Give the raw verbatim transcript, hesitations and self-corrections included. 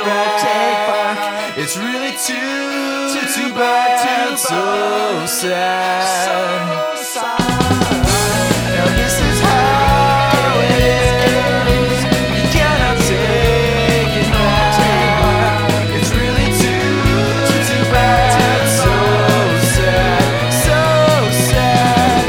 back, take back. It's really too, too, too bad, so sad. Now this is how it is. You cannot take it back. It's really too, too, too bad, so sad, so sad.